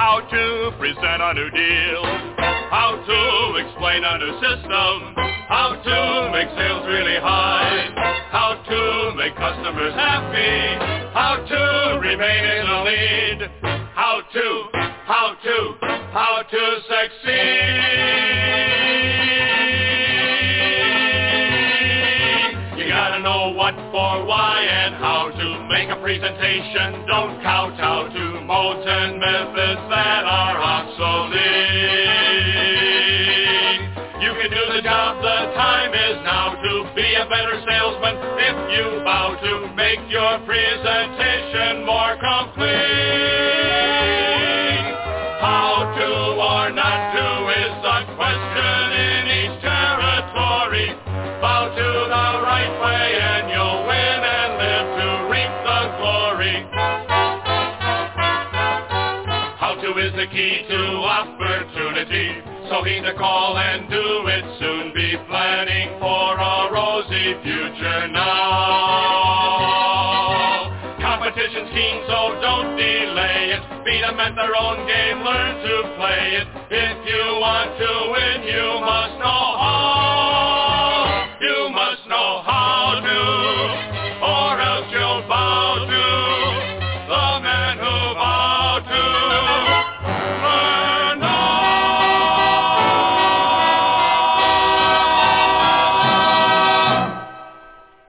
How to present a new deal. How to explain a new system. How to make sales really high. How to make customers happy. How to remain in the lead. How to succeed. You gotta know what, for, why, and how to make a presentation. Don't kowtow to modes and methods that are obsolete. You can do the job, the time is now to be a better salesman if you vow to make your presentation more complete. How to or not to is the question in each territory. Vow to the right way and you'll win and live to reap the glory. How to is the key to opportunity. So heed the call and do it soon. Be planning for a rosy future now. Competition's keen, so don't delay it. Beat them at their own game, learn to play it. If you